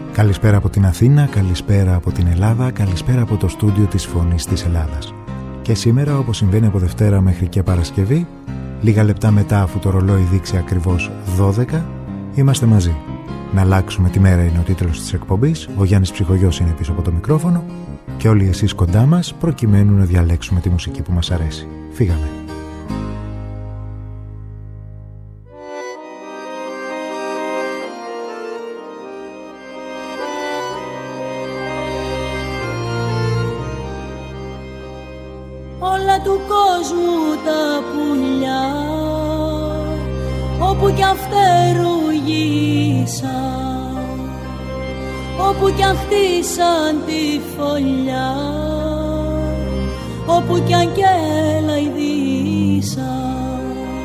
Καλησπέρα από την Αθήνα, καλησπέρα από την Ελλάδα, καλησπέρα από το στούντιο της Φωνής της Ελλάδας. Και σήμερα, όπως συμβαίνει από Δευτέρα μέχρι και Παρασκευή, λίγα λεπτά μετά αφού το ρολόι δείξει ακριβώς 12, είμαστε μαζί. Να αλλάξουμε τη μέρα είναι ο τίτλος της εκπομπής, ο Γιάννης Ψυχογιός είναι πίσω από το μικρόφωνο και όλοι εσείς κοντά μας προκειμένου να διαλέξουμε τη μουσική που μας αρέσει. Φύγαμε. Του κόσμου τα πουλιά, όπου κι αν φτερουγίσαν, όπου κι αν χτίσαν τη φωλιά, όπου κι αν κελαϊδίσαν,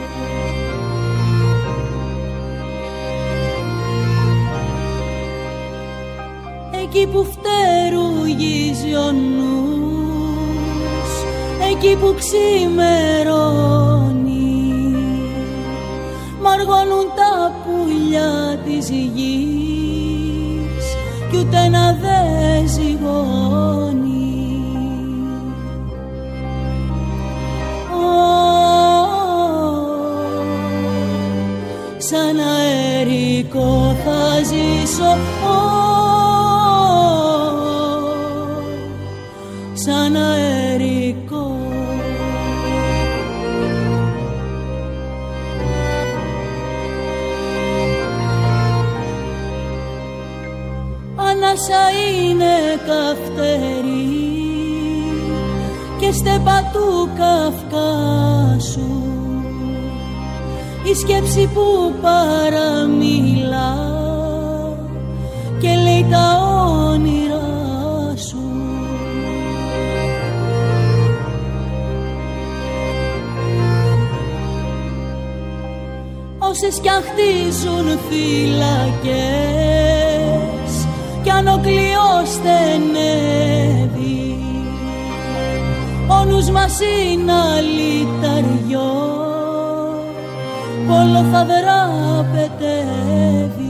εκεί που φτερουγίζει ο νους, εκεί που ξημερώνει, μαργώνουν τα πουλιά της γης κι ούτε ένα δε ζυγώνει. Σαν αερικό θα ζήσω, σαν αερικό. Ανάσα είναι καυτερή και στέπα του Καυκάσου, η σκέψη που παραμιλά και λέει τα όνειρά σου. Όσες κι αν χτίζουν φυλακές κι αν ο κλειός στενεύει, ο νους μας είναι αλυταριό, όλο θα δραπετεύει.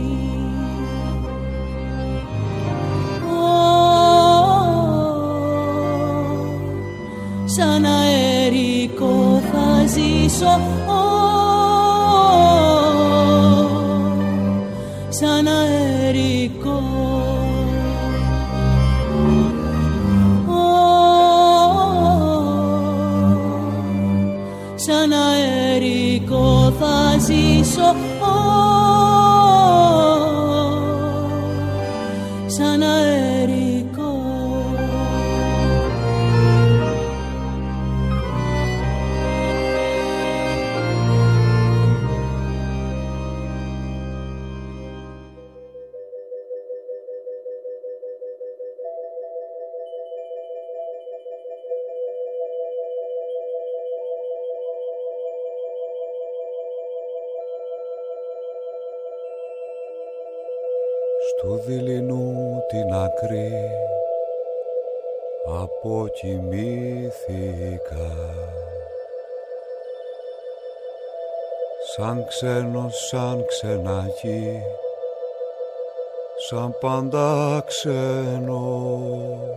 Σαν αερικό θα ζήσω, σαν αερικό. Σαν αερικό θα ζήσω, σαν αερικό. Στου δειλινού την άκρη αποκοιμήθηκα, σαν ξένος, σαν ξενάκι, σαν πάντα ξένος.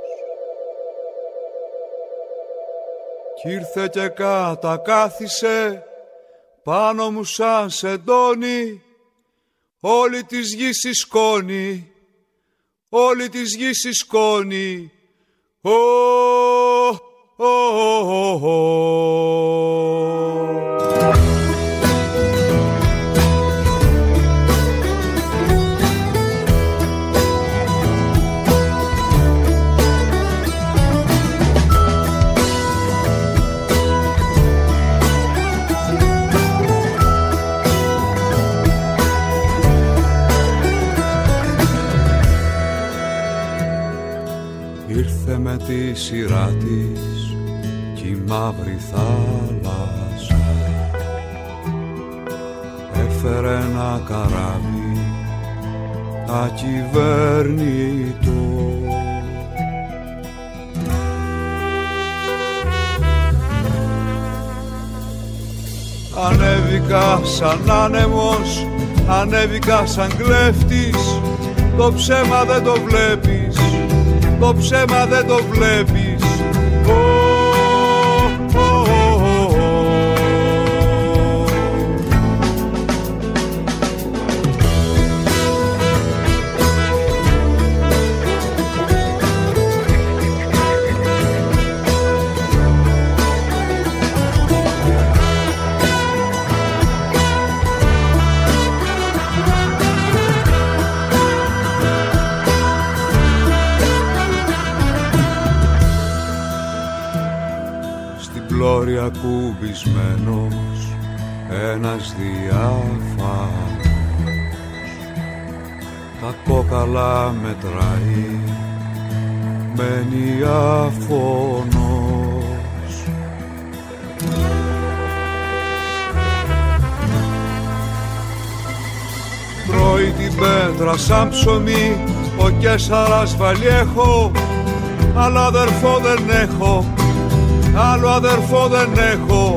Κι ήρθε και κατακάθισε πάνω μου σαν σεντόνι, όλη της γης η σκόνη, όλη της γης η σκόνη. Ήρθε με τη σειρά της κι η μαύρη θάλασσα, έφερε ένα καράβι ακυβέρνητο. Ανέβηκα σαν άνεμος, ανέβηκα σαν κλέφτης, το ψέμα δεν το βλέπεις, το ψέμα δεν το βλέπεις. Λόρια κουμπισμένος ένας διάφανος, τα κόκαλα μετράει, μένει αφωνός. Τρώει την πέτρα σαν ψωμί ο Κέσαρας Βαλιέχο, αλλά αδερφό δεν έχω, άλλο αδερφό δεν έχω.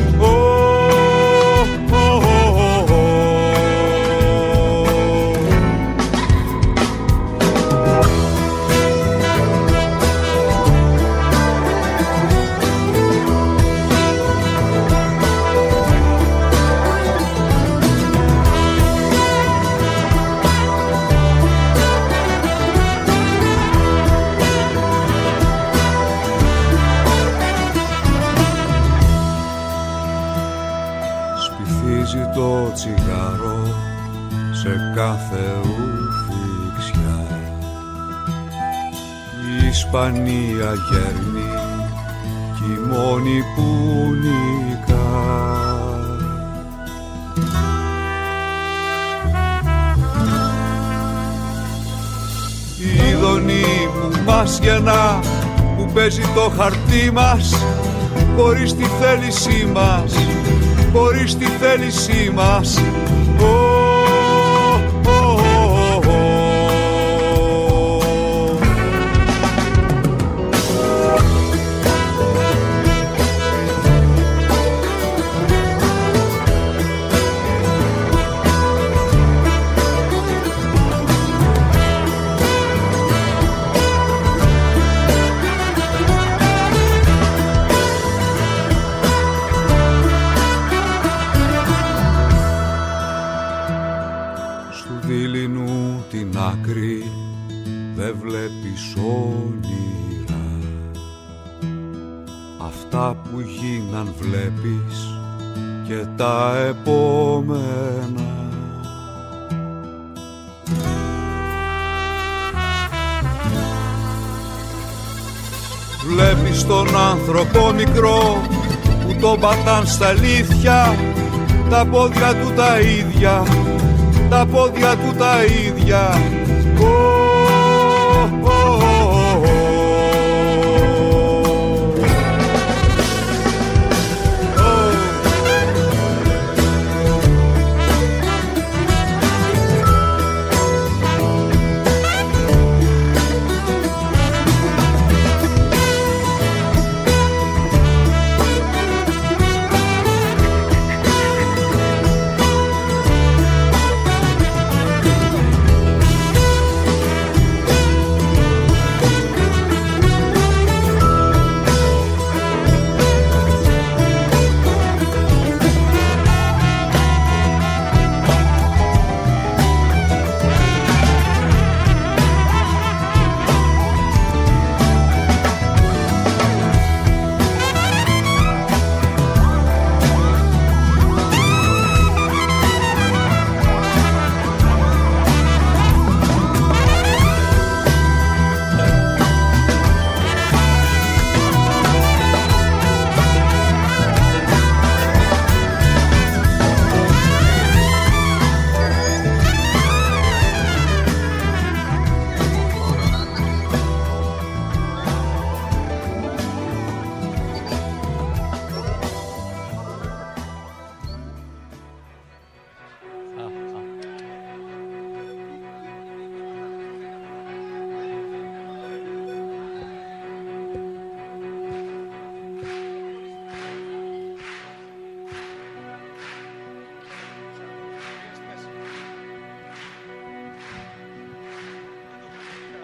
Το τσιγάρο σε κάθε ουφιξιά, η Ισπανία γέρνει κι η μόνη που νικά. Η ειδονή που μας γεννά, που παίζει το χαρτί μας χωρίς τη θέλησή μας, χωρίς τη θέλησή μας. Δεν βλέπεις όνειρα, αυτά που γίναν βλέπεις και τα επόμενα. Βλέπεις τον άνθρωπο μικρό που τον πατάν στα αλήθεια, τα πόδια του τα ίδια, τα πόδια του τα ίδια.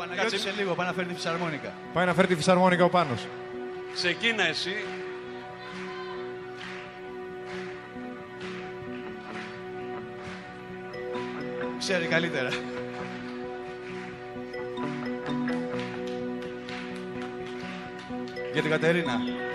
Κάτσε σε λίγο, πάει να φέρει τη φυσαρμόνικα. Πάει να φέρει τη φυσαρμόνικα ο Πάνος. Ξεκίνα εσύ. Ξέρει καλύτερα. Για την Κατερίνα.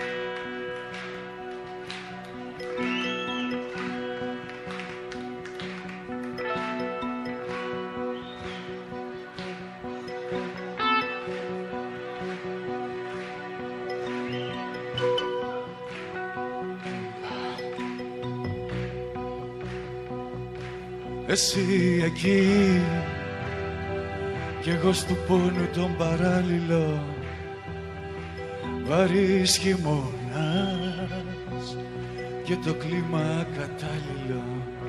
Εσύ εκεί κι εγώ στου πόνου τον παράλληλο, βαρύς χειμώνας και το κλίμα κατάλληλο.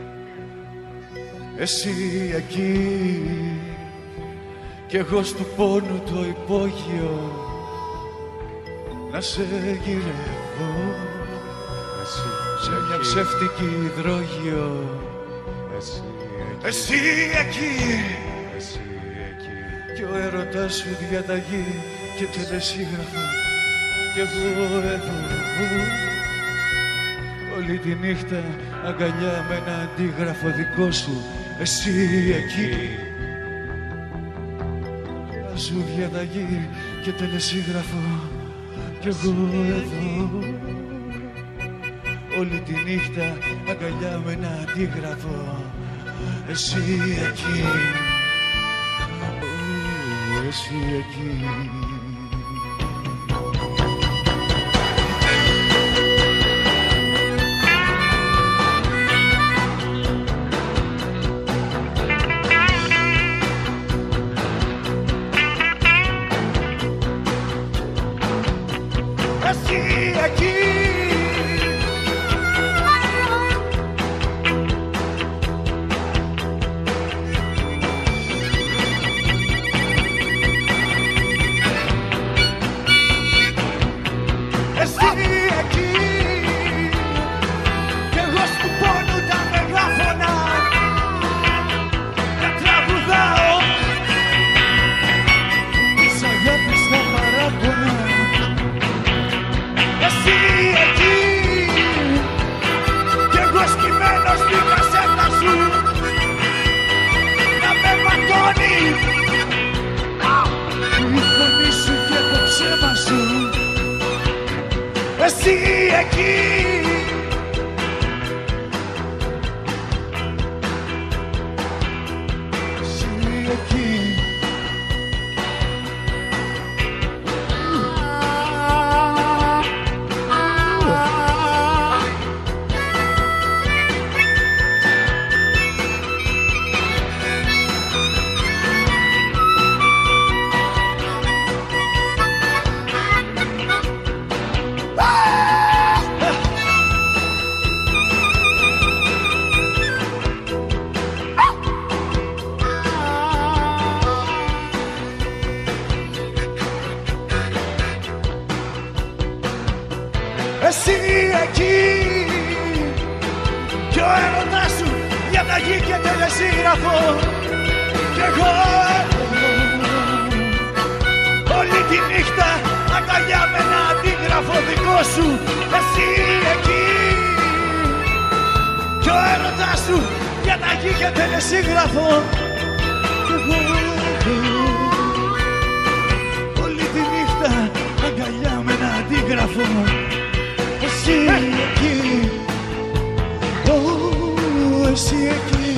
Εσύ εκεί κι εγώ στου πόνου το υπόγειο, να σε γυρεύω σε μια ψεύτικη υδρόγειο. Εσύ εκεί, κι ο έρωτας σου διαταγή και τελεσίγραφο, κι εγώ εδώ όλη τη νύχτα αγκαλιά με ένα αντίγραφο δικό σου. Εσύ εκεί, σου διαταγή και τελεσίγραφο, κι εγώ εδώ όλη τη νύχτα αγκαλιά με ένα αντίγραφο. Εσύ εκεί, εσύ εκεί. Εσύ εκεί. Εσύ εκεί. Εσύ εκεί. Εσύ εκεί κι ο έρωτας σου διαταγή και τελεσίγραφο, κι εγώ όλη τη νύχτα αγκαλιά με ένα αντίγραφο δικό σου. Εσύ εκεί κι ο έρωτας σου διαταγή και τελεσίγραφο, κι εγώ όλη τη νύχτα αγκαλιά με ένα αντίγραφο. Εσύ εκεί, εσύ εκεί.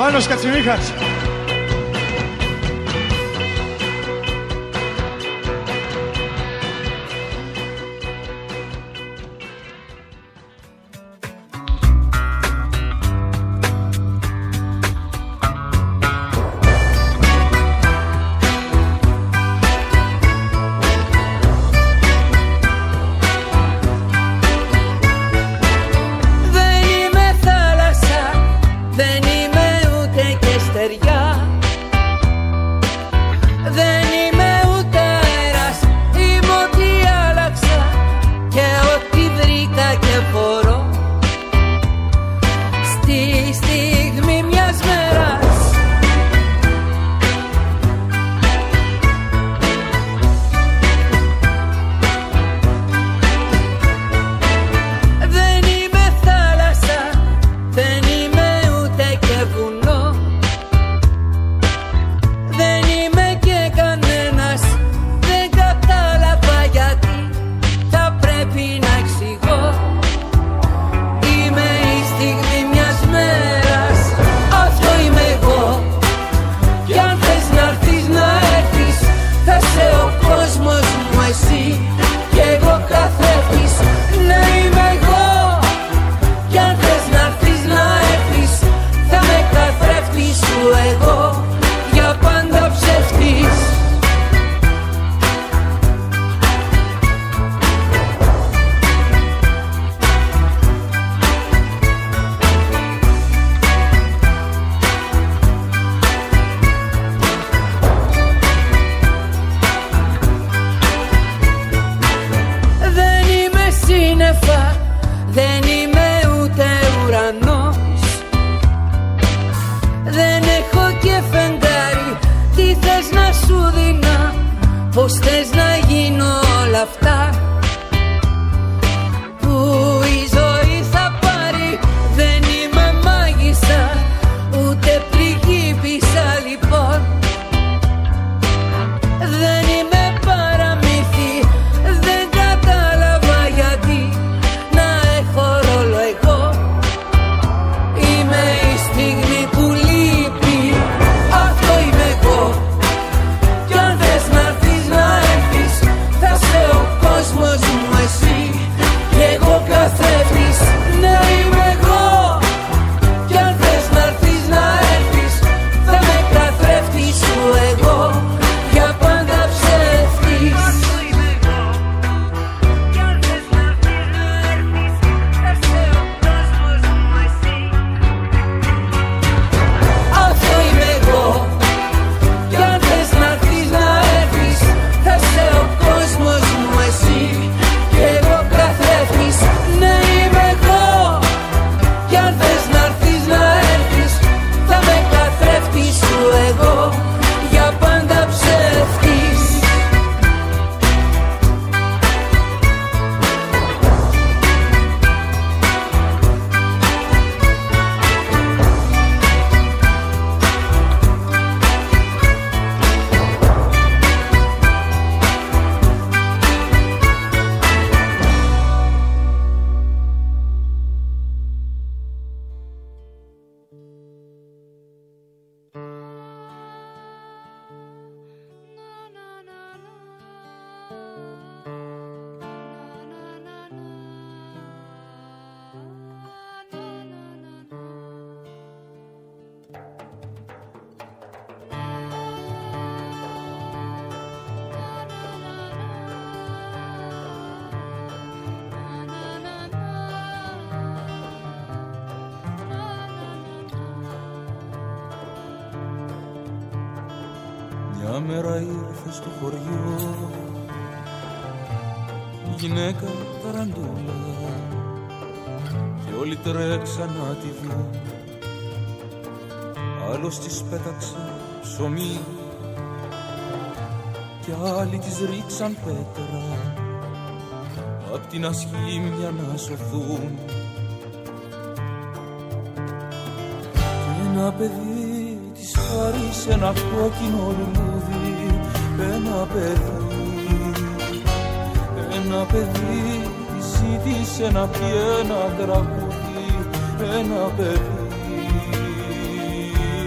Πάνος Κατσιμίχας. Μια μέρα ήρθε στο χωριό γυναίκα ταραντούλα και όλοι τρέξαν να τη δουν. Άλλος της πέταξε ψωμί κι άλλοι της ρίξαν πέτρα απ' την ασχήμια να σωθούν. Και ένα παιδί της χάρισε ένα κόκκινο λουλούδι, ένα παιδί της ζήτησε να πει ένα τραγούδι, ένα παιδί.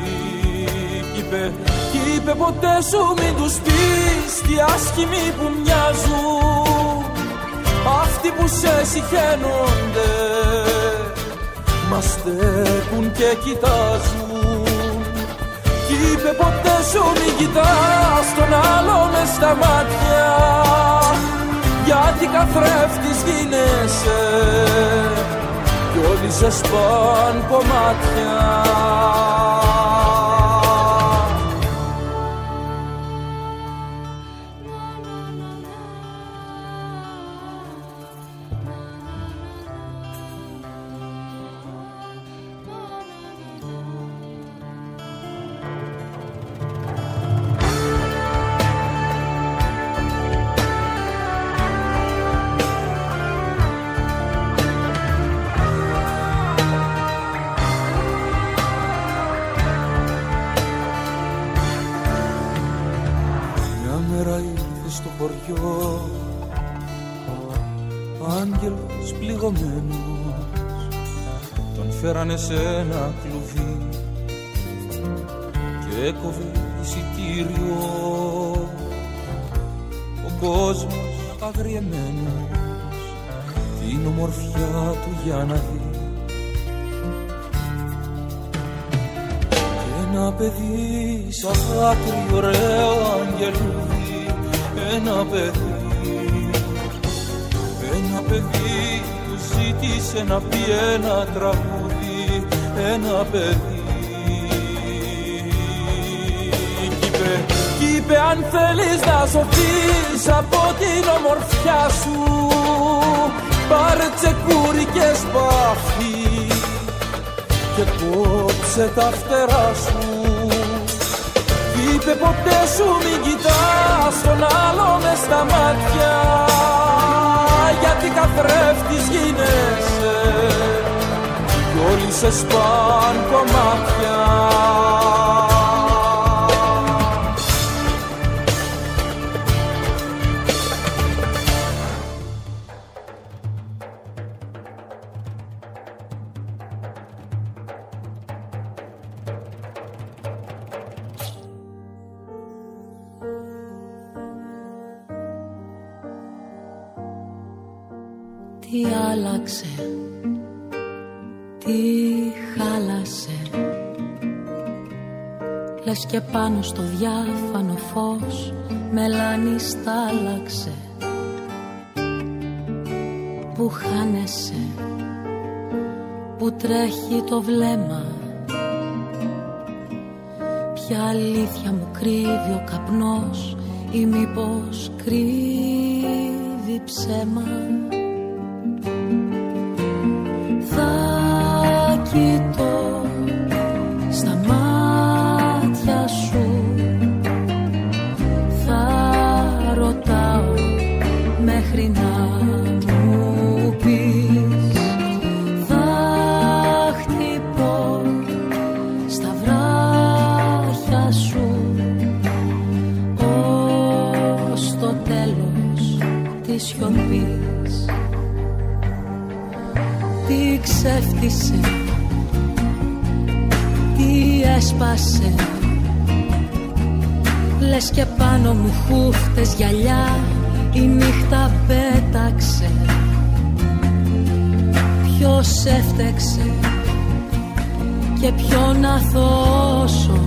Κι είπε ποτέ σου μην τους πεις τι άσχημοι που μοιάζουν, αυτοί που σε συχαίνονται μας στέκουν και κοιτάζουν. Κι είπε ποτέ σου μην κοιτάς τον άλλο μες στα μάτια, γιατί καθρέφτης γίνεσαι κι όλοι σε σπάν κομμάτια. Άγγελος πληγωμένος, τον φέρανε σε ένα κλουβί και έκοβε εισιτήριο ο κόσμος αγριεμένος την ομορφιά του για να δει. Και ένα παιδί σαν δάκρυ ωραίο αγγελούδι, ένα παιδί του ζήτησε να πει ένα τραγούδι, ένα παιδί. Κι είπε αν θέλεις να σωθείς από την ομορφιά σου, πάρε τσεκούρι και σπαθί και κόψε τα φτερά σου. Κι είπε ποτέ σου μην κοιτάς τον άλλο μες στα μάτια, γιατί καθρέφτης γίνεσαι κι όλοι σε σπάν κομμάτια. Τι άλλαξε, τι χάλασε, λες και πάνω στο διάφανο φως μελάνι στάλαξε. Που χάνεσαι, που τρέχει το βλέμμα, ποια αλήθεια μου κρύβει ο καπνός ή μήπως κρύβει ψέμα. Θα κοιτώ στα μάτια σου, θα ρωτάω μέχρι να μου πεις, θα χτυπώ στα βράχια σου ως το τέλος της σιωπής. Τι ξέφτισε, τι έσπασε, λες και πάνω μου χούφτες γυαλιά η νύχτα πέταξε. Ποιος έφτεξε και ποιον να θώσω,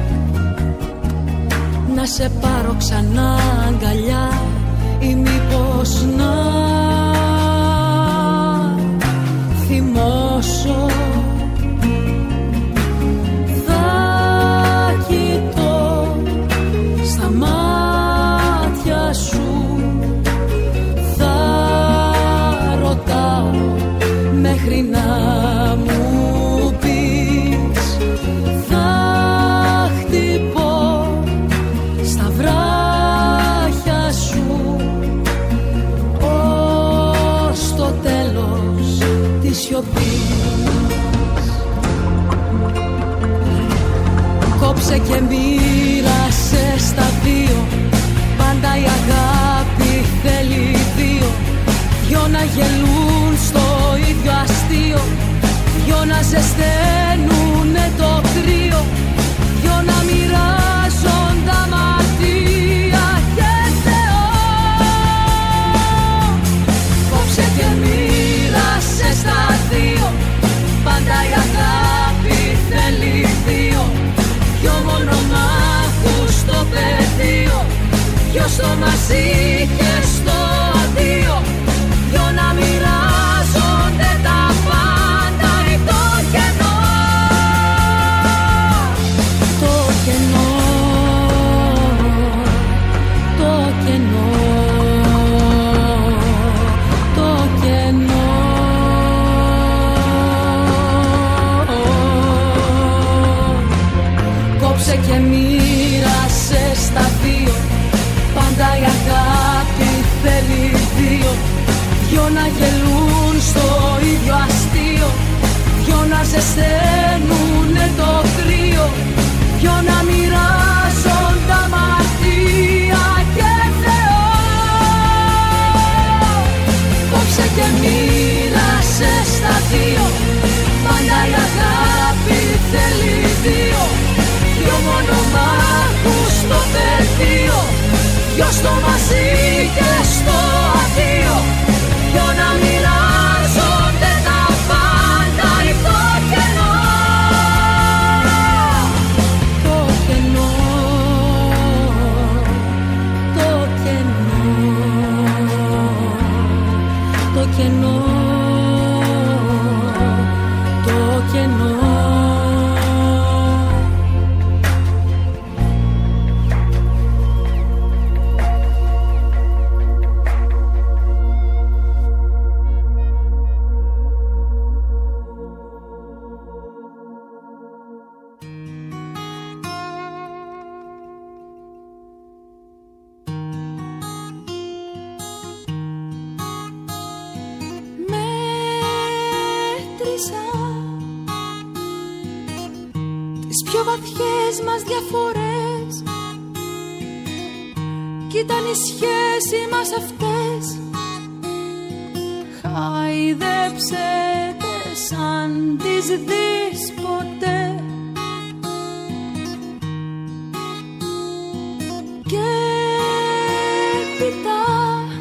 να σε πάρω ξανά αγκαλιά ή μήπως να θυμώσω. Θα κοιτώ στα μάτια σου, θα ρωτάω μέχρι να μου πεις, θα χτυπώ στα βράχια σου ως το τέλος της σιωπής. Κόψε και μοίρασε στα δύο, πάντα η αγάπη θέλει δύο. Δυο να γελούν στο ίδιο αστείο, δυο να ζεσταίνουνε το κρύο, δυο να μοιράζουν μαζί και στο αντίο, δυο να μοιράζονται τα πάντα ή το κενό. Το κενό, το κενό, το κενό. Κόψε και μοίρασε στα δύο, πάντα η αγάπη θέλει δύο. Δυο να γελούν στο ίδιο αστείο, δυο να ζεσταίνουνε το κρύο, δυο να μοιράζονται αμαρτία και Θεό. Κόψε και μοίρασε στα δύο, πάντα η αγάπη θέλει δύο. Δυο μονομάχους στο πεδίο, δυο στο μαζί και στο αντίο, δυο να μοιράζονται τα πάντα ή το κενό. Το κενό, το κενό, το κενό, το κενό. Τις πιο βαθιές μας διαφορές κι ήταν η σχέση μας αυτές. Χάιδεψε τες αν τις δεις ποτέ. Και έπειτα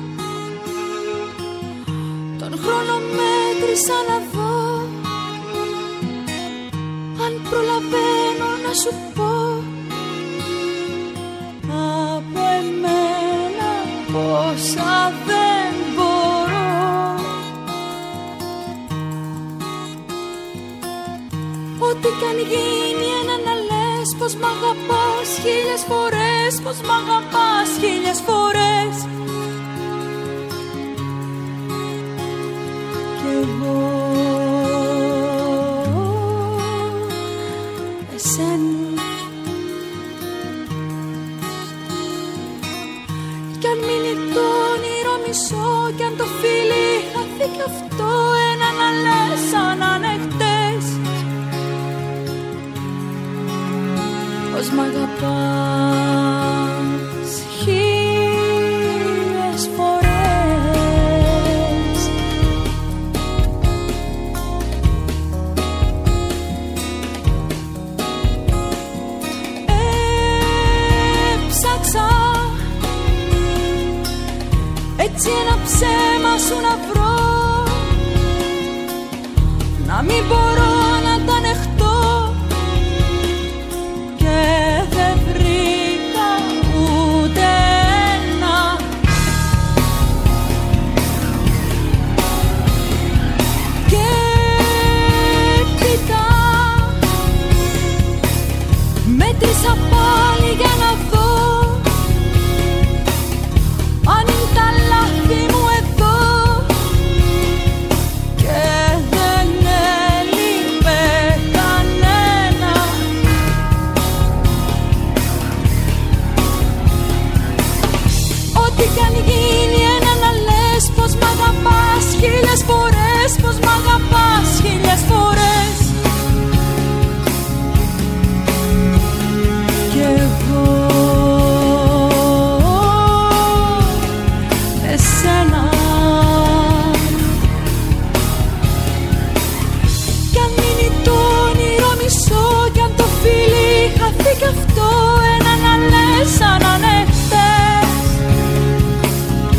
τον χρόνο μέτρησα να δω αν προλαβαίνω να σου πω από εμένα πόσα δεν μπορώ. Ό,τι κι αν γίνει ένα να λες πως μ' αγαπάς χίλιες φορές, πως μ' αγαπάς χίλιες φορές. Κι εγώ κι αν μείνει το όνειρο μισό, κι αν το φίλι χαθεί κι αυτό, ένα να λες σαν να είναι χτες, πως μ' αγαπάς χίλιες φορές. Έψαξα έτσι ένα ψέμα σου να βρω, να μην μπορώ να τα ανεχτώ, και δεν βρήκα ούτε ένα. Και έπειτα μέτρησα πάλι για να δω αν είναι τα λάθη μου εδώ, και δεν έλειπε κανένα. Ό,τι κι αν γίνει ένα να λες πως μ' αγαπάς χίλιες φορές, πως μ' αγαπάς χίλιες φορές. Κι εγώ εσένα. Κι αν μείνει το όνειρο μισό, κι αν το φίλι χαθεί κι αυτό, ένα να λες σαν να είναι χτες,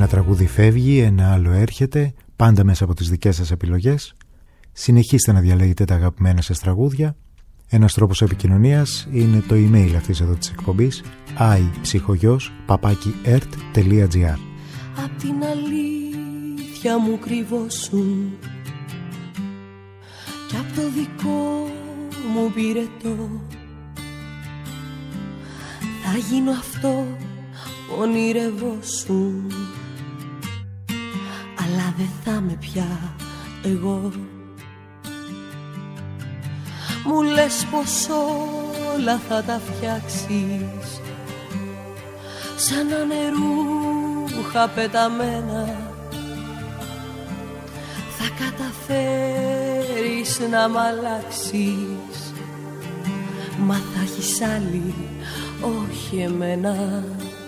Ένα τραγούδι φεύγει, ένα άλλο έρχεται, πάντα μέσα από τις δικές σας επιλογές. Συνεχίστε να διαλέγετε τα αγαπημένα σας τραγούδια. Ένας τρόπος επικοινωνίας είναι το email αυτής εδώ της εκπομπής, iPsychogos@ert.gr. Απ' την αλήθεια μου κρυβώσουν κι απ' το δικό μου πυρετό θα γίνω αυτό που ονειρευόσουν, αλλά δεν θα με πια εγώ. Μου λες πως όλα θα τα φτιάξεις σαν ανερούχα πεταμένα, θα καταφέρεις να μ' αλλάξεις, μα θα έχεις άλλη, όχι εμένα.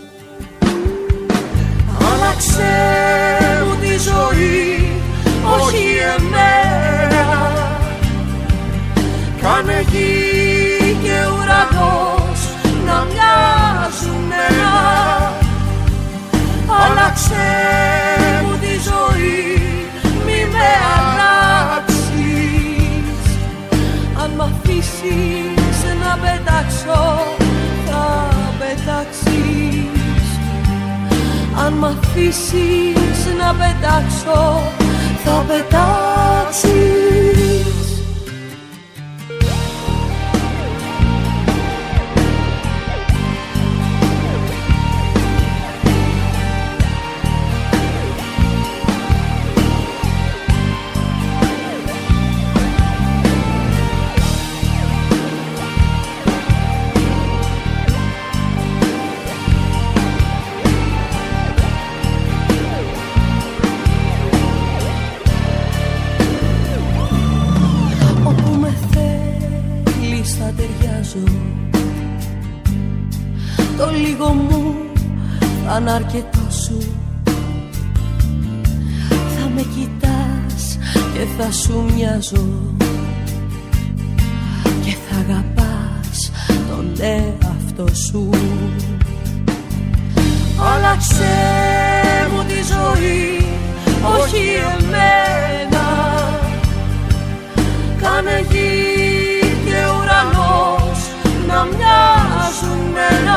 Άλλαξε μου τη ζωή, όχι εμένα. Κάνε γη και ουρανός να μοιάζουν ένα. Άλλαξε μου τη ζωή, μη με αλλάξεις. Αν μ' αφήσεις να πετάξω, θα πετάξεις. Αν μ' αφήσεις να πετάξω, θα πετάξεις. Το λίγο μου θα είναι αρκετό σου. Θα με κοιτάς και θα σου μοιάζω και θα αγαπάς τον εαυτό σου. Άλλαξε μου τη ζωή, όχι εμένα. Κάνε γη και ουρανός να μοιάζουν ένα.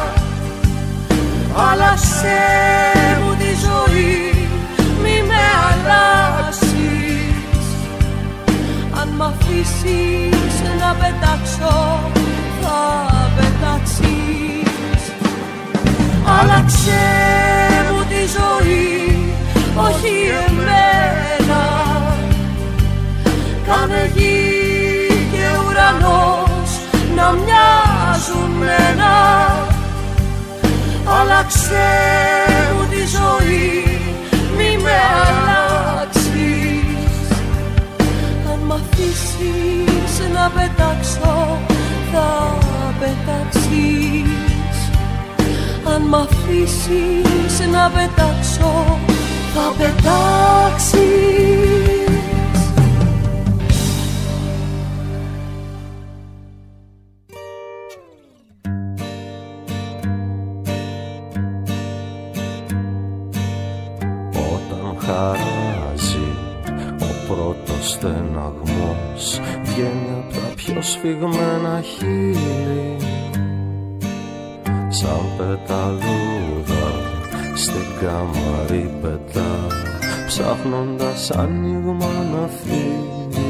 Άλλαξε μου τη ζωή, μη με αλλάξεις. Αν μ' αφήσεις να πετάξω, θα πετάξεις. Άλλαξε μου τη ζωή, όχι εμένα. Κάνε γη και ουρανός να μοιάζουν ένα. Άλλαξε μου τη ζωή, μη με αλλάξεις. Αν μ' αφήσεις να πετάξω, θα πετάξεις. Αν μ' αφήσεις να πετάξω, θα πετάξεις. Χαράζει ο πρώτος στεναγμός, βγαίνει απ' τα πιο σφιγμένα χείλη, σαν πεταλούδα στην καμαρή πετά, ψάχνοντας άνοιγμα να φύγει.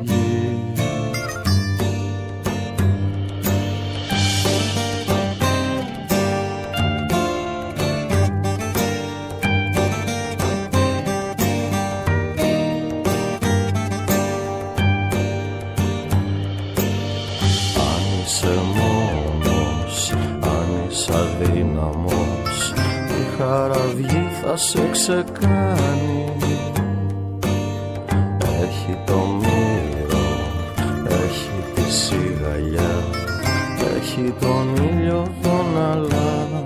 Σε ξεκάνει, έχει το μύρο, έχει τη σιγαλιά, έχει τον ήλιο τον αλάνι.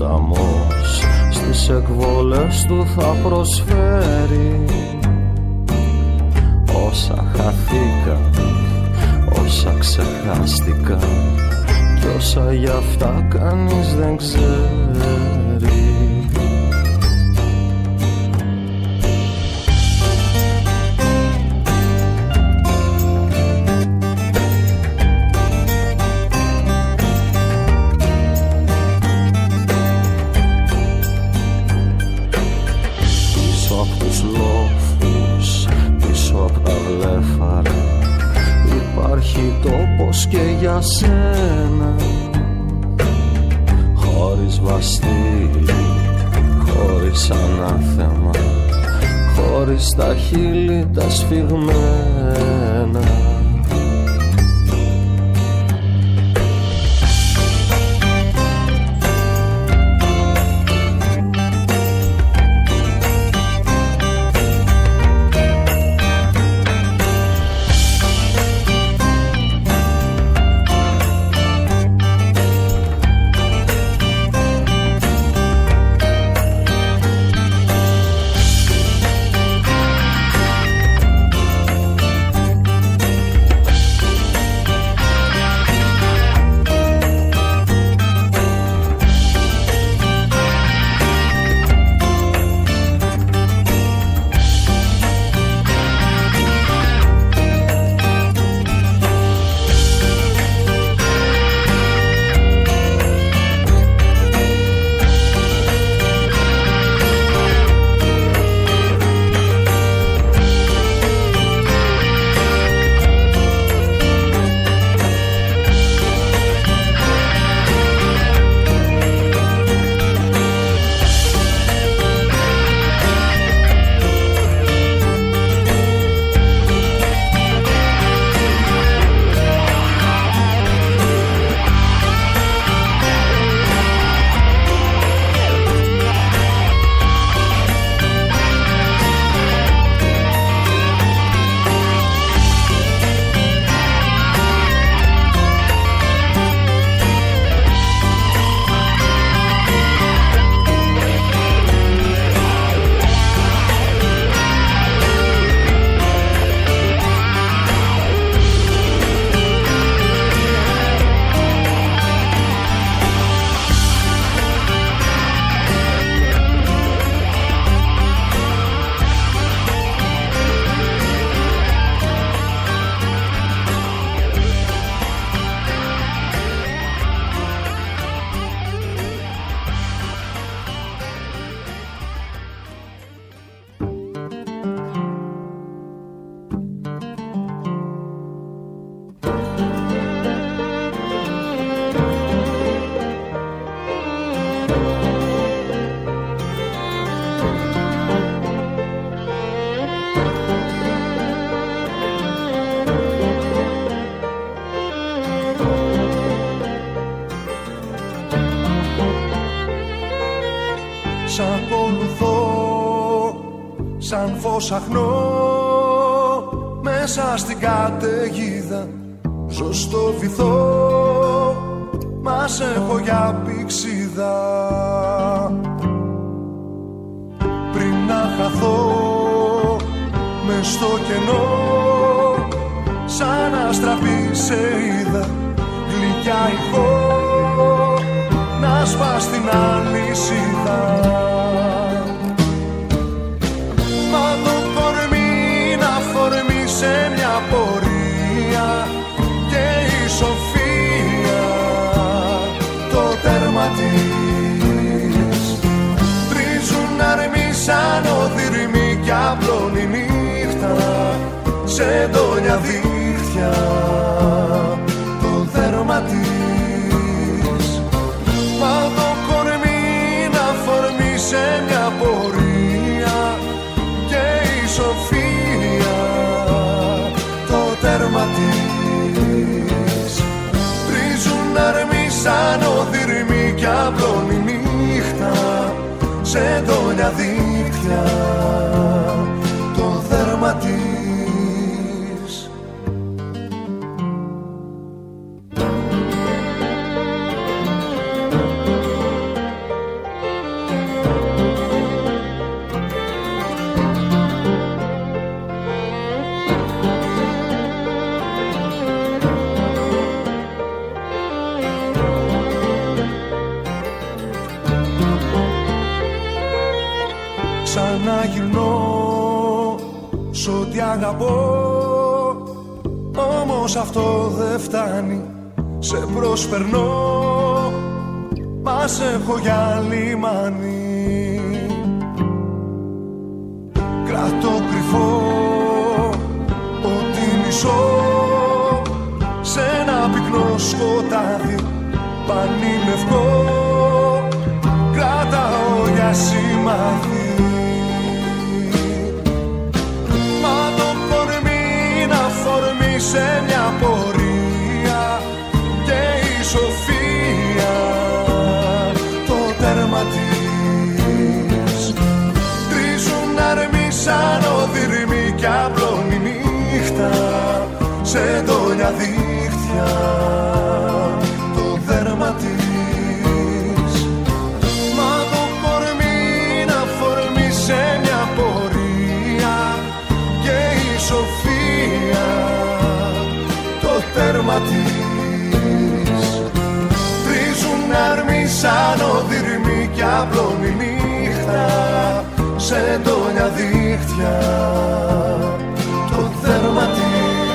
ποταμός στις εκβολές του θα προσφέρει όσα χαθήκαν, όσα ξεχάστηκαν κι όσα γι' αυτά κανείς δεν ξέρει. Τόπος και για σένα, χωρίς βαστήρι, χωρίς ανάθεμα, χωρίς τα χείλη τα σφιγμένα. σαν φως αχνό μέσα στην καταιγίδα. Ζω στο βυθό, μας έχω για πηξίδα. Πριν να χαθώ μες στο κενό, σαν αστραπή σε είδα, γλυκιά ηχό να σπάς την αλυσίδα. Μα το κορμί να φορμεί σε μια πορεία και η σοφία το τέρμα της. Τρίζουν αρμοί σαν οδυρμοί κι απλώνει νύχτα σε ντόνια δίχτυα το δέρμα της. Μα το κορμί να φορμεί σε μια πορεία και η σοφία το τέρμα της. Τρίζουν αρμοί σαν οδυρμοί κι απλώνει νύχτα σε ντόνια δίχτυα το δέρμα της. ξαναγυρνώ σ' ό,τι αγαπώ. Όμως αυτό δεν φτάνει, σε προσπερνώ, μας έχω για λιμάνι. Κρατώ κρυφό ότι μισώ σε ένα πυκνό σκοτάδι πανηλευκό, κρατάω για σημάδι. Μα το κορμί να φορμεί σε μια πορεία και η σοφία το τέρμα της. Τρίζουν αρμοί σαν οδυρμοί κι απλώνει νύχτα σε εντόνια δίχτυα το δέρμα της. Μα το κορμί να φορμεί σε μια πορεία και η σοφία το τέρμα της. Τρίζουν αρμοί σαν οδυρμοί κι απλώνει νύχτα σε εντόνια δίχτυα το δέρμα της.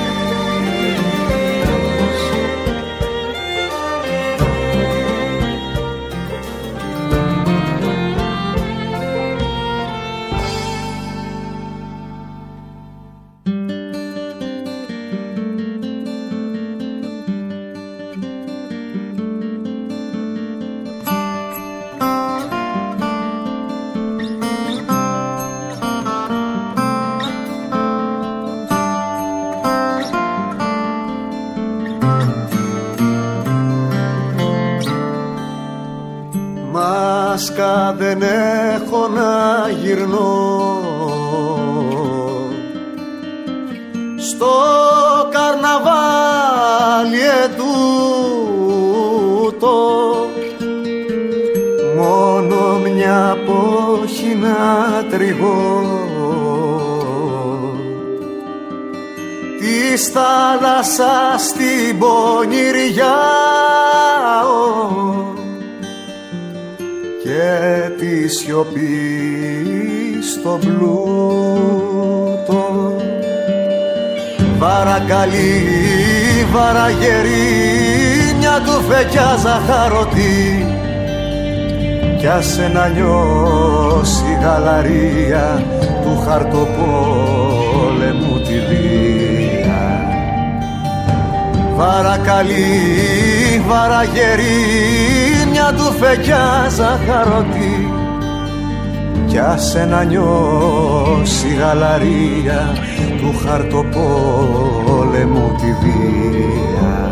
Δεν έχω να γυρνώ στο καρναβάλι ετούτο, μόνο μια πόχη να τριγώ της θάλασσας την πονηριά και τη σιωπή στο πλούτο. Βαρακαλή, βαραγερή, μια τουφεκιά ζαχαρωτή κι άσε να νιώσει γαλαρία του χαρτοπόλεμου τη βία. Βαρακαλή, βαραγερή, μια τουφεκιά ζαχαρωτή κι άσε να νιώσει γαλαρία του χαρτοπόλεμου τη βία.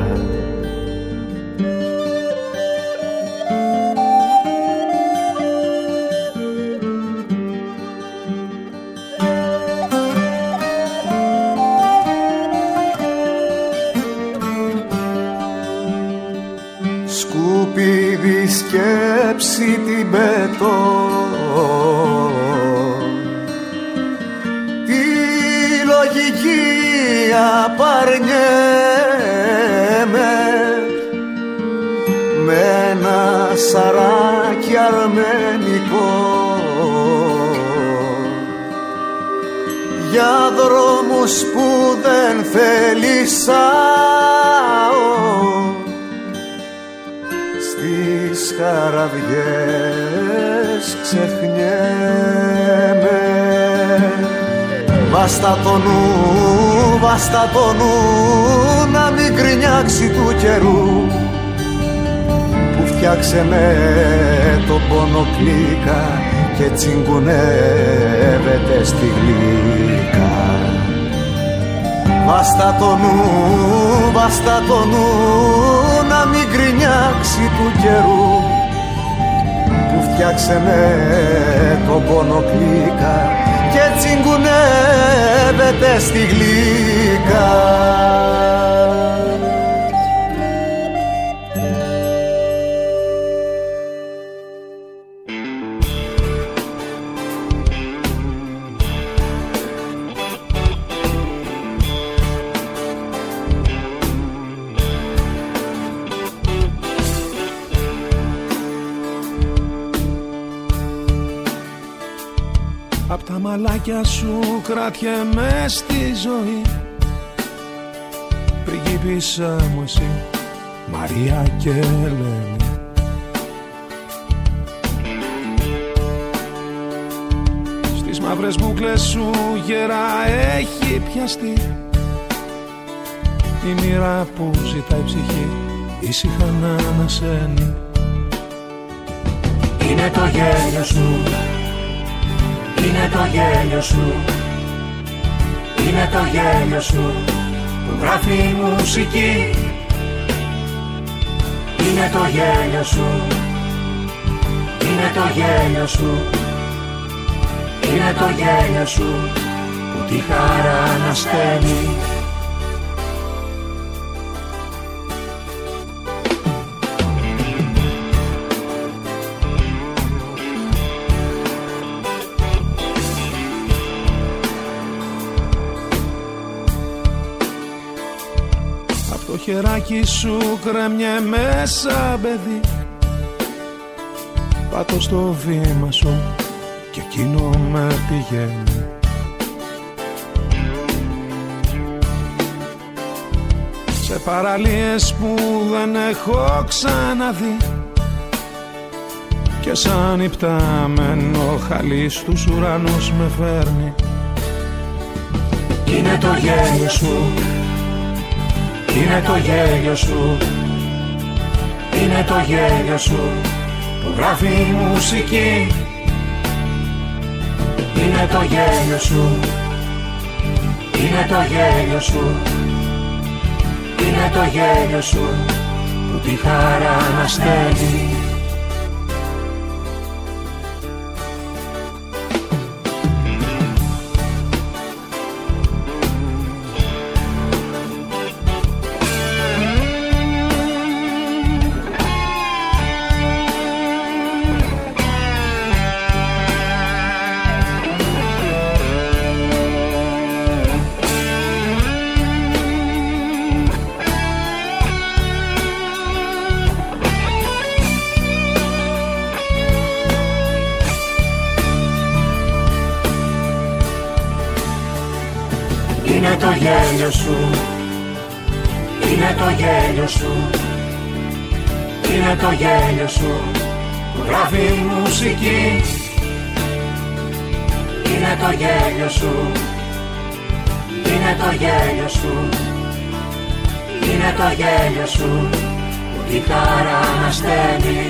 Σκουπίδι σκέψη την πετώ, τη λογική απαρνιέμαι με ένα σαράκι αρμενικό για δρόμους που δεν θέλησάω, στις χαραδιές ξεχνιέμαι. Βάστα το νου, βάστα το νου, να μην γκρινιάξει του καιρού που φτιάξε με το πόνο κλίκα και τσιγκουνεύεται στη γλύκα. Βάστα το νου, βάστα το νου, να μην γκρινιάξει του καιρού που φτιάξε με το πόνο κλίκα και τσιγκουνεύεται στη γλύκα. Απ' τα μαλάκια σου κρατιέμαι στη ζωή. Πριγκίπισσα μου εσύ, Μαρία και Ελένη. Στις μαύρες μπούκλες σου γερά έχει πιαστεί η μοίρα που ζητάει ψυχή ήσυχα να ανασένει. Είναι το γέλιο σου, είναι το γέλιο σου, είναι το γέλιο σου που γράφει μουσική. Είναι το γέλιο σου, είναι το γέλιο σου, είναι το γέλιο σου που τη χαρά ανασταίνει. Το χεράκι σου κρέμιε μέσα παιδί. Πάτω στο βήμα σου και εκείνο με πηγαίνει. Σε παραλίες που δεν έχω ξαναδεί και σαν υπτάμενο χαλί στους ουρανούς με φέρνει. Είναι το γέλιο σου, είναι το γέλιο σου, είναι το γέλιο σου που γράφει μουσική. Είναι το γέλιο σου, είναι το γέλιο σου, είναι το γέλιο σου που τη χαρά ανασταίνει. Είναι το γέλιο σου, είναι το γέλιο σου, είναι το γέλιο σου που γράφει μουσική. Είναι το γέλιο σου, είναι το γέλιο σου, είναι το γέλιο σου που τη χαρά ανασταίνει.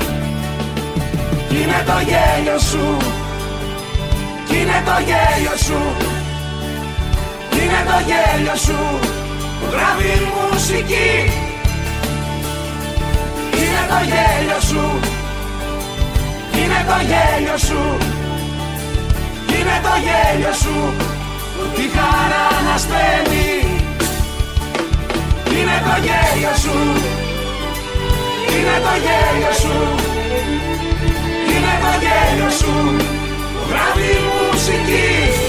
Είναι το γέλιο σου, είναι το γέλιο σου, είναι το γέλιο σου που γράφει μουσική. Είναι το γέλιο σου, είναι το γέλιο σου, είναι το γέλιο σου που τη χαρά ανασταίνει. Είναι το γέλιο σου, είναι το γέλιο σου, είναι το γέλιο σου που γράφει μουσική.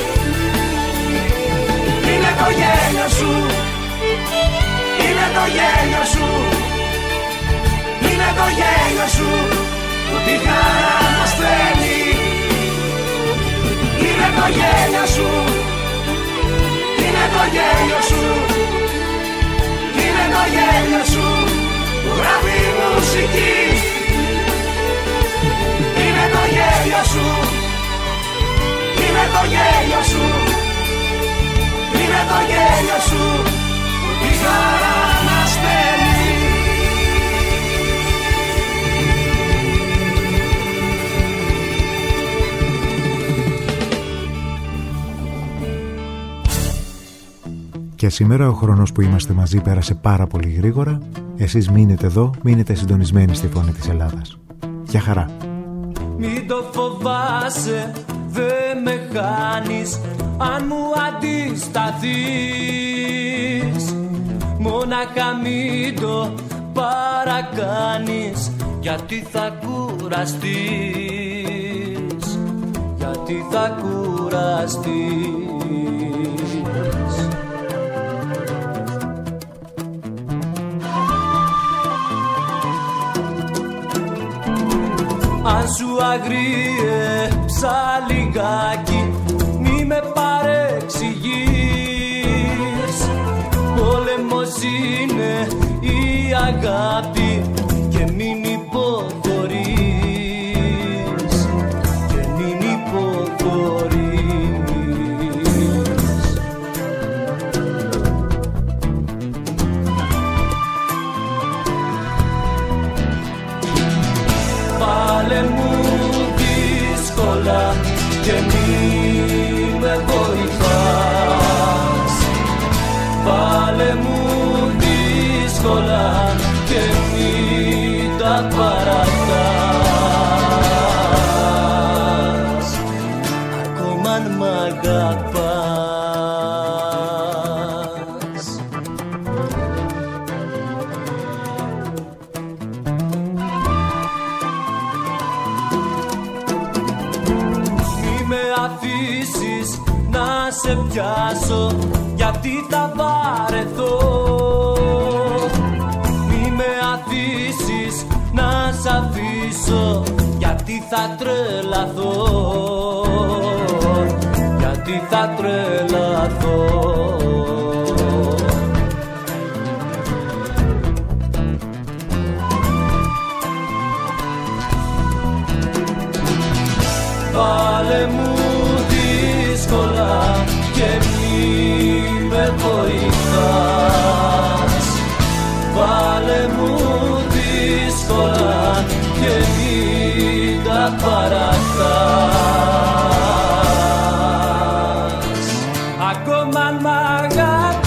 Είναι το γέλιο σου, είναι το γέλιο σου, είναι το γέλιο σου που τη χαρά ανασταίνει. Είναι το γέλιο σου, είναι το γέλιο σου, είναι το γέλιο σου που γράφει μουσική. Είναι το γέλιο σου, είναι το γέλιο σου, είναι το γέλιο σου που τη χαρά ανασταίνει. Και σήμερα ο χρόνος που είμαστε μαζί πέρασε πάρα πολύ γρήγορα. Εσείς μείνετε εδώ, μείνετε συντονισμένοι στη Φωνή της Ελλάδας. Γεια χαρά. Μην το φοβάσαι, δε με χάνεις αν μου αντισταθείς. Μόναχα μην το παρακάνεις, γιατί θα κουραστείς, γιατί θα κουραστείς. Αν σου αγρίεψα λιγάκι αγάπη και μην υποχωρείς, και μην υποχωρείς. Βάλε μου δύσκολα και μη με βοηθάς, βάλε μου δύσκολα και μη τα παρατάς, ακόμα αν μ' αγαπάς. Μη με αφήσεις να σε πιάσω, γιατί θα βαρεθώ. Μη με αφήσεις να σ' αφήσω, γιατί θα τρελαθώ, γιατί θα τρελαθώ. Βάλε μου δύσκολα και μη με βοηθάς, βάλε μου δύσκολα και μη τα παρατάς, ακόμα αν μ' αγαπάς.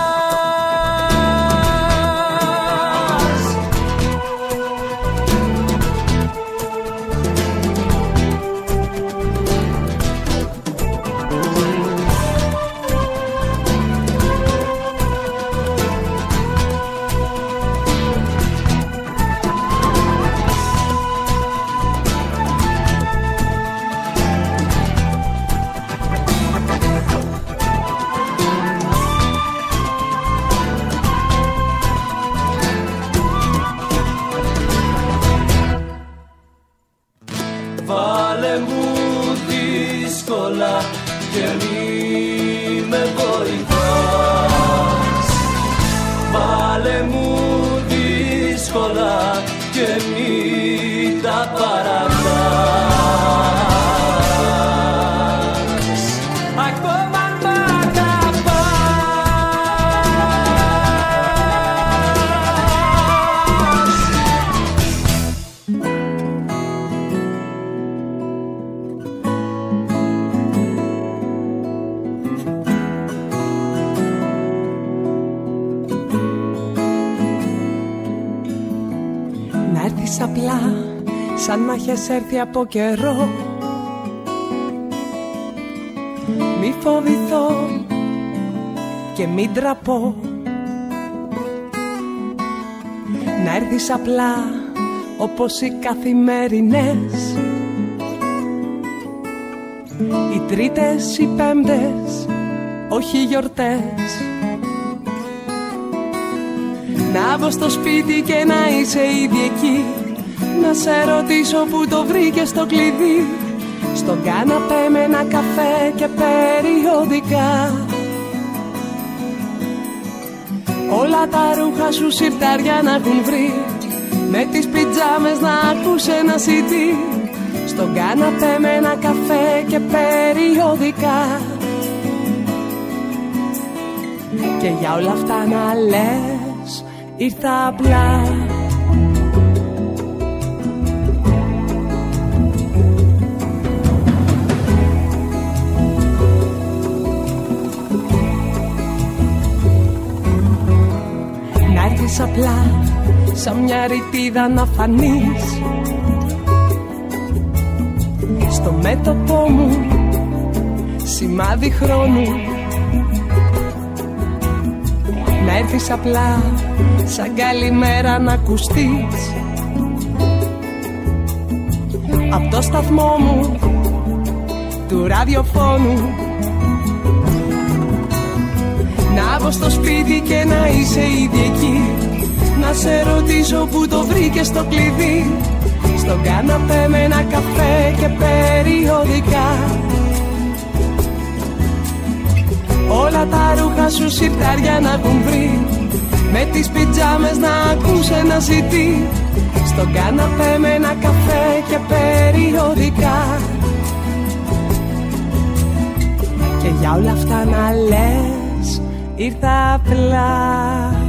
Βάλε μου δύσκολα και μη με βοηθάς, βάλε μου δύσκολα και μη τα παρατάς, ακόμα αν μ' αγαπάς. Να έρθεις απλά, σαν να έχεις έρθει από καιρό. Μη φοβηθώ και μην τραπώ. Να έρθεις απλά, όπως οι καθημερινές, οι Τρίτες, οι Πέμπτες, όχι γιορτές. Να μπω στο σπίτι και να είσαι ήδη εκεί, να σε ρωτήσω που το βρήκες το κλειδί. Στον κάναπέ με ένα καφέ και περιοδικά, όλα τα ρούχα σου συρτάρια να έχουν βρει, με τις πιτζάμες να ακούς ένα CD. Στον κάναπέ με ένα καφέ και περιοδικά, και για όλα αυτά να λες ήρθα απλά. Να έρθεις απλά, σαν μια ρητίδα να φανείς στο μέτωπό μου, σημάδι χρόνου. Να έρθεις απλά, σαν καλημέρα να ακουστείς απ' το σταθμό μου του ραδιοφώνου. Να μπω στο σπίτι και να είσαι ήδη εκεί, να σε ρωτήσω που το βρήκες το κλειδί. Στον κάναπέ με ένα καφέ και περιοδικά, όλα τα ρούχα σου συρτάρια να έχουν βρει, με τις πιτζάμες να ακούς ένα CD, στον καναπέ με ένα καφέ και περιοδικά. Και για όλα αυτά να λες ήρθα απλά.